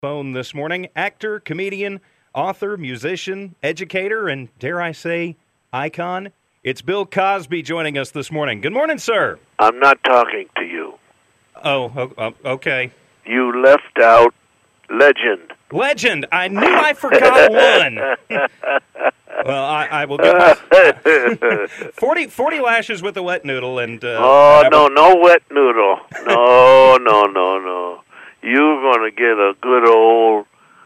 Phone this morning. Actor, comedian, author, musician, educator, and dare I say, icon. It's Bill Cosby joining us this morning. Good morning, sir. I'm not talking to you. Okay. You left out legend. Legend. I knew I forgot one. Well, I will give my 40 lashes with a wet noodle and. No wet noodle. No. You're gonna get a good old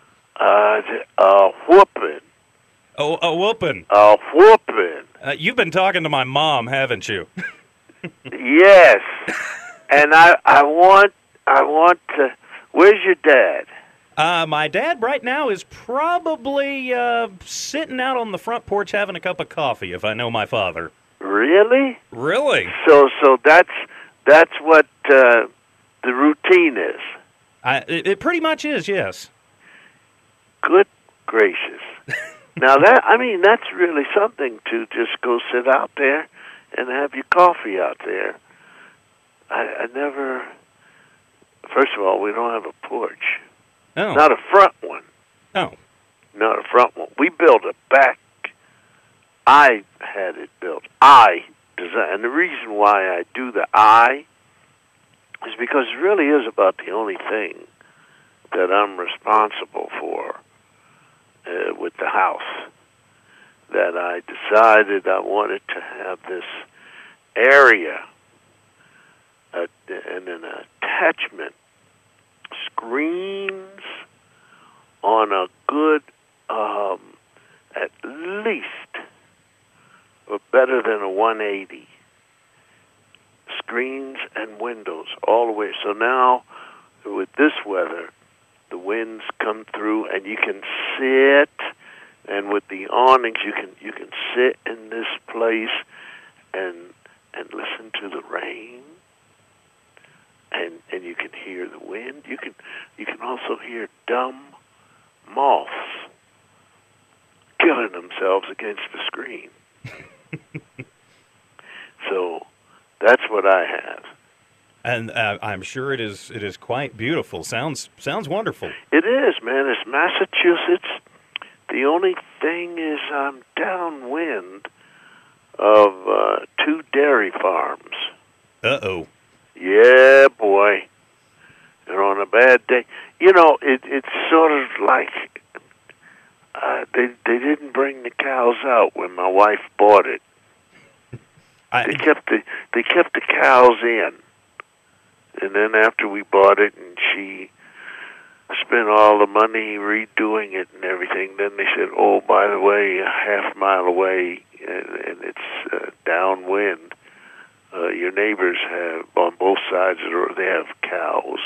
whooping. Oh, a whooping. A whooping. You've been talking to my mom, haven't you? Yes. And I want to. Where's your dad? My dad right now is probably sitting out on the front porch having a cup of coffee, if I know my father. Really? Really? So that's what the routine is. It pretty much is, yes. Good gracious. Now that's really something to just go sit out there and have your coffee out there. I never. First of all, we don't have a porch. Oh. Not a front one. Oh. Not a front one. We built a back. I had it built. I designed. And the reason why I do the I is because it really is about the only thing that I'm responsible for with the house. That I decided I wanted to have this area and an attachment screens on a good, at least, or better than a 180. Screens and windows all the way. So now, with this weather, the winds come through, and you can sit. And with the awnings, you can sit in this place and listen to the rain. And you can hear the wind. You can also hear dumb moths killing themselves against the screen. So that's what I have. And I'm sure it is quite beautiful. Sounds wonderful. It is, man. It's Massachusetts. The only thing is I'm downwind of 2 dairy farms. Uh-oh. Yeah, boy. And on a bad day, it's sort of like they didn't bring the cows out when my wife bought it. They kept the cows in, and then after we bought it, and she spent all the money redoing it and everything, then they said, "Oh, by the way, a half mile away, and it's downwind. Your neighbors have, on both sides of the road, they have cows."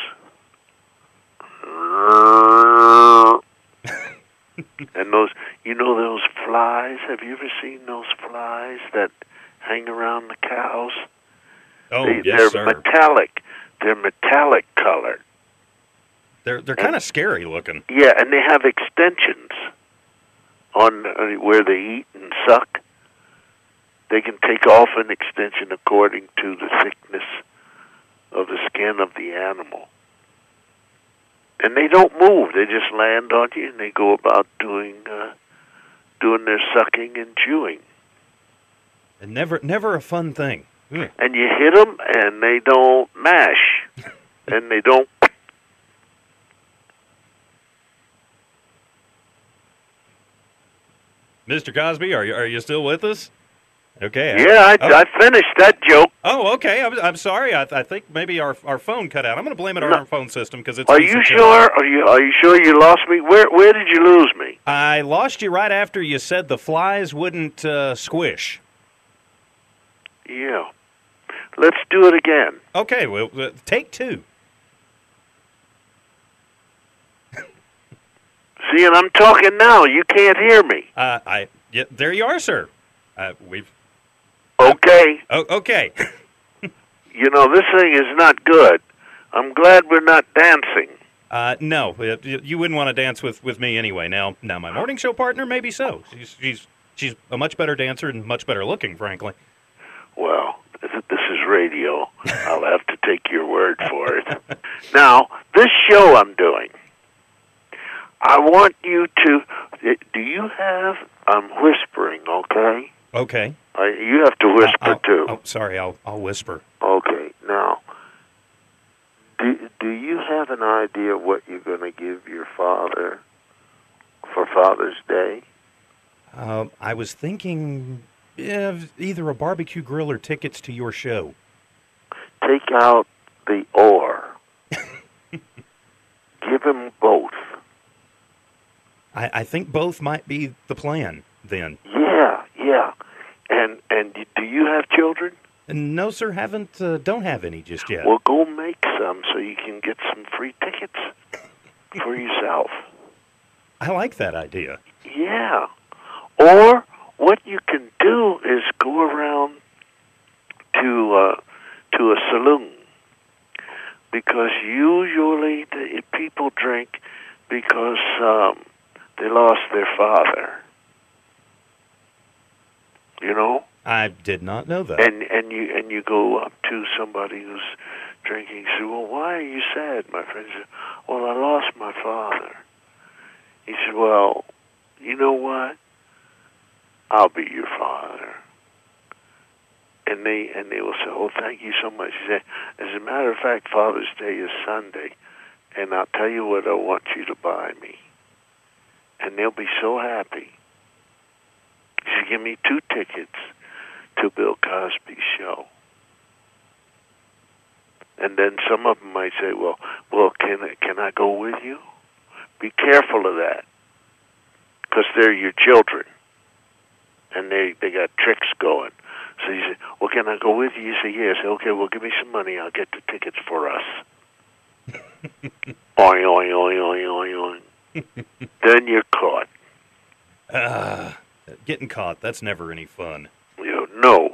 And those flies, have you ever seen those flies that hang around the cows? Oh, yes, they're sir. Metallic. They're metallic colored. They're kind of scary looking. Yeah, and they have extensions on where they eat and suck. They can take off an extension according to the thickness of the skin of the animal. And they don't move. They just land on you, and they go about doing their sucking and chewing. And never a fun thing. And you hit them, and they don't mash. And they don't... Mr. Cosby, are you still with us? Okay. Yeah, I finished that joke. Oh, okay. I'm sorry. I think maybe our phone cut out. I'm going to blame it on our phone system because it's. Are you sure? Are you sure you lost me? Where did you lose me? I lost you right after you said the flies wouldn't squish. Yeah. Let's do it again. Okay. Well, take 2. See, and I'm talking now. You can't hear me. Yeah, there you are, sir. We've. Okay. Oh, okay. This thing is not good. I'm glad we're not dancing. No, you wouldn't want to dance with me anyway. Now, my morning show partner, maybe so. She's a much better dancer and much better looking, frankly. Well, this is radio. I'll have to take your word for it. Now, this show I'm doing, I want you to. Do you have? I'm whispering. Okay. Okay. You have to whisper too. Oh, sorry. I'll whisper. Okay. Now, do you have an idea what you're going to give your father for Father's Day? I was thinking either a barbecue grill or tickets to your show. Take out the or. Give him both. I think both might be the plan then. Yeah. And do you have children? No, sir, don't have any just yet. Well, go make some so you can get some free tickets for yourself. I like that idea. Yeah. Or what you can do is go around to a saloon, because usually the people drink because they lost their father. You know? I did not know that. And you go up to somebody who's drinking. Say, well, why are you sad? My friend said, well, I lost my father. He said, well, you know what? I'll be your father. And they will say, oh, thank you so much. He said, as a matter of fact, Father's Day is Sunday, and I'll tell you what I want you to buy me. And they'll be so happy. He said, give me 2 tickets to Bill Cosby's show. And then some of them might say, well, can I go with you? Be careful of that, because they're your children, and they got tricks going. So you say, well, can I go with you? You say, yes. Okay, well, give me some money. I'll get the tickets for us. Oing, oing, oing, oing, oing, oing. Then you're caught. Getting caught, that's never any fun. No.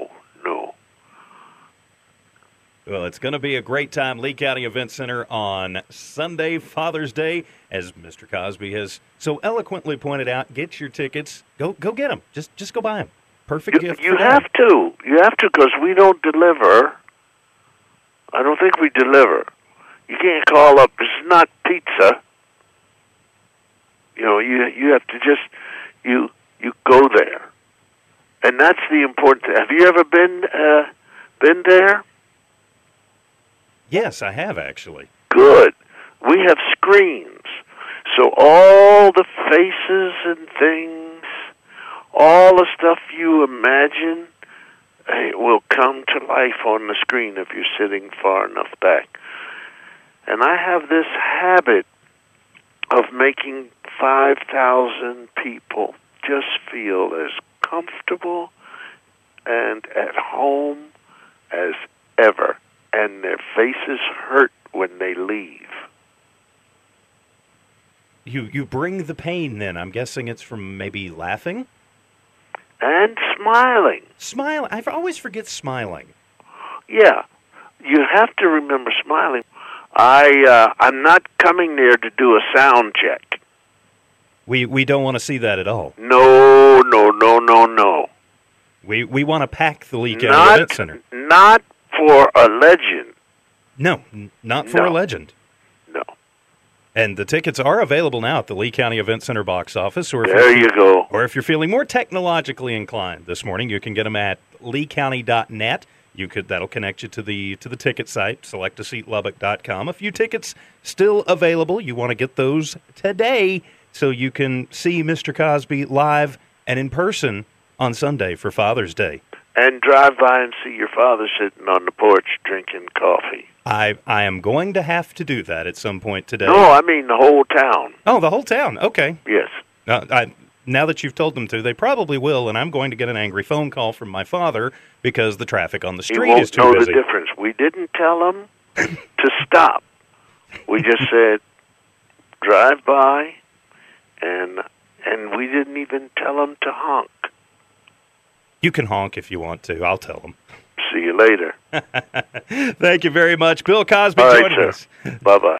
Well, it's going to be a great time. Lee County Event Center on Sunday, Father's Day, as Mr. Cosby has so eloquently pointed out. Get your tickets. Go get them. Just go buy them. Perfect gift. You have to. You have to, because we don't deliver. I don't think we deliver. You can't call up. It's not pizza. You have to just you go there, and that's the important thing. Have you ever been there? Yes, I have, actually. Good. We have screens, so all the faces and things, all the stuff you imagine, will come to life on the screen if you're sitting far enough back. And I have this habit of making 5,000 people just feel as comfortable and at home as ever, and their faces hurt when they leave. You bring the pain, then. I'm guessing it's from maybe laughing? And smiling. Smiling. I always forget smiling. Yeah. You have to remember smiling. I'm not coming there to do a sound check. We don't want to see that at all. No. We want to pack the Lee County Event Center. Not for a legend. No, not for a legend. No. And the tickets are available now at the Lee County Event Center box office. There you go. Or if you're feeling more technologically inclined this morning, you can get them at leecounty.net. That'll connect you to the ticket site, selectaseatlubbock.com. A few tickets still available. You want to get those today so you can see Mr. Cosby live and in person on Sunday for Father's Day. And drive by and see your father sitting on the porch drinking coffee. I am going to have to do that at some point today. No, I mean the whole town. Oh, the whole town. Okay. Yes. Now that you've told them to, they probably will, and I'm going to get an angry phone call from my father because the traffic on the street is too busy. He won't know the difference. We didn't tell him to stop. We just said, drive by, and we didn't even tell him to honk. You can honk if you want to. I'll tell them. See you later. Thank you very much. Bill Cosby joining us. Bye-bye.